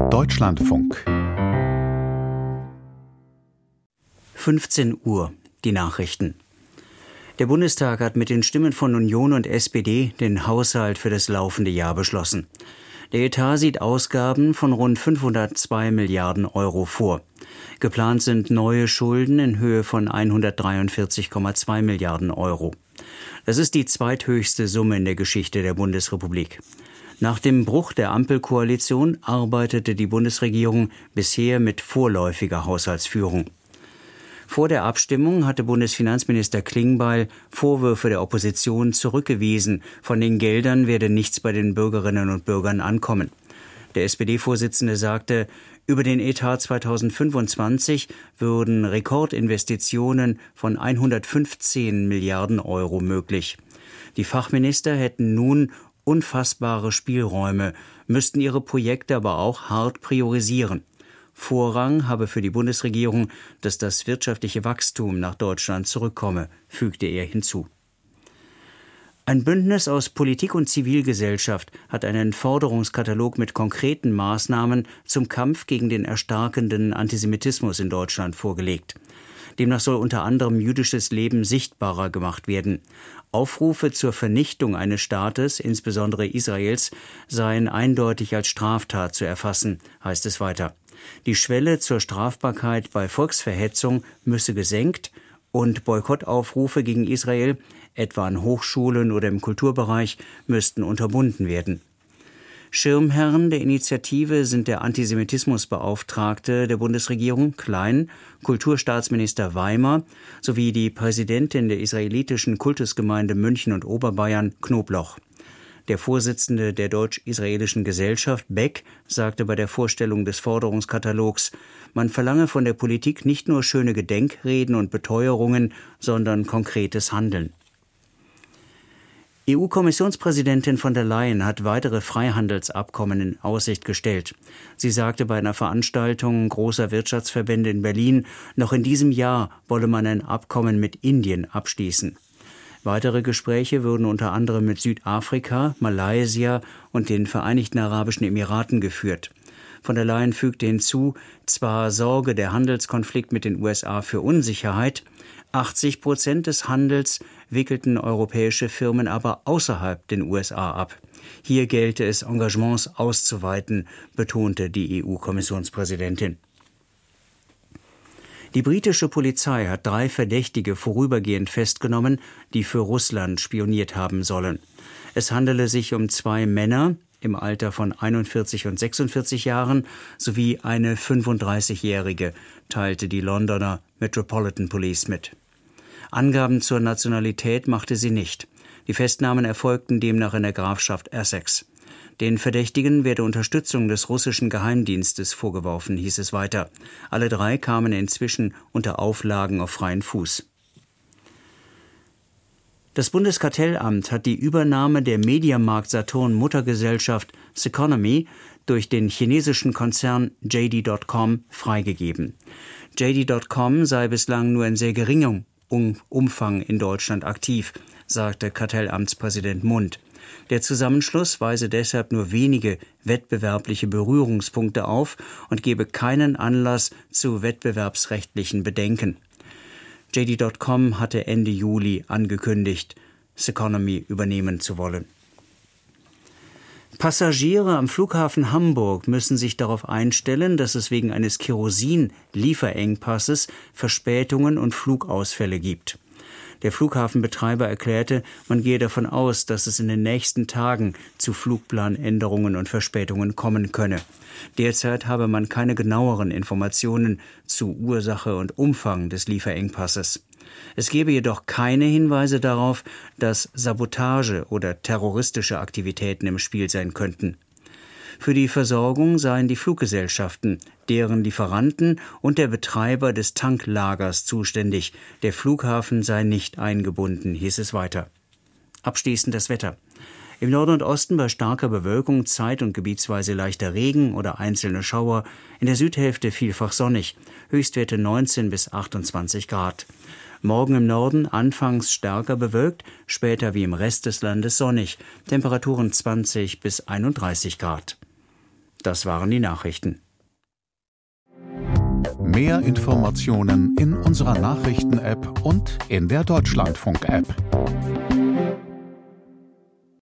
Deutschlandfunk 15 Uhr, die Nachrichten. Der Bundestag hat mit den Stimmen von Union und SPD den Haushalt für das laufende Jahr beschlossen. Der Etat sieht Ausgaben von rund 502 Milliarden Euro vor. Geplant sind neue Schulden in Höhe von 143,2 Milliarden Euro. Das ist die zweithöchste Summe in der Geschichte der Bundesrepublik. Nach dem Bruch der Ampelkoalition arbeitete die Bundesregierung bisher mit vorläufiger Haushaltsführung. Vor der Abstimmung hatte Bundesfinanzminister Klingbeil Vorwürfe der Opposition zurückgewiesen. Von den Geldern werde nichts bei den Bürgerinnen und Bürgern ankommen. Der SPD-Vorsitzende sagte, über den Etat 2025 würden Rekordinvestitionen von 115 Milliarden Euro möglich. Die Fachminister hätten nun unfassbare Spielräume, müssten ihre Projekte aber auch hart priorisieren. Vorrang habe für die Bundesregierung, dass das wirtschaftliche Wachstum nach Deutschland zurückkomme, fügte er hinzu. Ein Bündnis aus Politik und Zivilgesellschaft hat einen Forderungskatalog mit konkreten Maßnahmen zum Kampf gegen den erstarkenden Antisemitismus in Deutschland vorgelegt. Demnach soll unter anderem jüdisches Leben sichtbarer gemacht werden. Aufrufe zur Vernichtung eines Staates, insbesondere Israels, seien eindeutig als Straftat zu erfassen, heißt es weiter. Die Schwelle zur Strafbarkeit bei Volksverhetzung müsse gesenkt und Boykottaufrufe gegen Israel, etwa an Hochschulen oder im Kulturbereich, müssten unterbunden werden. Schirmherren der Initiative sind der Antisemitismusbeauftragte der Bundesregierung Klein, Kulturstaatsminister Weimer sowie die Präsidentin der israelitischen Kultusgemeinde München und Oberbayern Knobloch. Der Vorsitzende der Deutsch-Israelischen Gesellschaft, Beck, sagte bei der Vorstellung des Forderungskatalogs, man verlange von der Politik nicht nur schöne Gedenkreden und Beteuerungen, sondern konkretes Handeln. EU-Kommissionspräsidentin von der Leyen hat weitere Freihandelsabkommen in Aussicht gestellt. Sie sagte bei einer Veranstaltung großer Wirtschaftsverbände in Berlin, noch in diesem Jahr wolle man ein Abkommen mit Indien abschließen. Weitere Gespräche würden unter anderem mit Südafrika, Malaysia und den Vereinigten Arabischen Emiraten geführt. Von der Leyen fügte hinzu, zwar sorge der Handelskonflikt mit den USA für Unsicherheit, 80% des Handels wickelten europäische Firmen aber außerhalb den USA ab. Hier gelte es, Engagements auszuweiten, betonte die EU-Kommissionspräsidentin. Die britische Polizei hat 3 Verdächtige vorübergehend festgenommen, die für Russland spioniert haben sollen. Es handele sich um 2 Männer im Alter von 41 und 46 Jahren sowie eine 35-Jährige, teilte die Londoner Metropolitan Police mit. Angaben zur Nationalität machte sie nicht. Die Festnahmen erfolgten demnach in der Grafschaft Essex. Den Verdächtigen werde Unterstützung des russischen Geheimdienstes vorgeworfen, hieß es weiter. Alle 3 kamen inzwischen unter Auflagen auf freien Fuß. Das Bundeskartellamt hat die Übernahme der Mediamarkt-Saturn-Muttergesellschaft Ceconomy durch den chinesischen Konzern JD.com freigegeben. JD.com sei bislang nur in sehr geringem Umfang in Deutschland aktiv, sagte Kartellamtspräsident Mund. Der Zusammenschluss weise deshalb nur wenige wettbewerbliche Berührungspunkte auf und gebe keinen Anlass zu wettbewerbsrechtlichen Bedenken. JD.com hatte Ende Juli angekündigt, Ceconomy übernehmen zu wollen. Passagiere am Flughafen Hamburg müssen sich darauf einstellen, dass es wegen eines Kerosin-Lieferengpasses Verspätungen und Flugausfälle gibt. Der Flughafenbetreiber erklärte, man gehe davon aus, dass es in den nächsten Tagen zu Flugplanänderungen und Verspätungen kommen könne. Derzeit habe man keine genaueren Informationen zu Ursache und Umfang des Lieferengpasses. Es gebe jedoch keine Hinweise darauf, dass Sabotage oder terroristische Aktivitäten im Spiel sein könnten. Für die Versorgung seien die Fluggesellschaften, deren Lieferanten und der Betreiber des Tanklagers zuständig. Der Flughafen sei nicht eingebunden, hieß es weiter. Abschließend das Wetter. Im Norden und Osten bei starker Bewölkung zeit- und gebietsweise leichter Regen oder einzelne Schauer. In der Südhälfte vielfach sonnig. Höchstwerte 19 bis 28 Grad. Morgen im Norden anfangs stärker bewölkt, später wie im Rest des Landes sonnig. Temperaturen 20 bis 31 Grad. Das waren die Nachrichten. Mehr Informationen in unserer Nachrichten-App und in der Deutschlandfunk-App.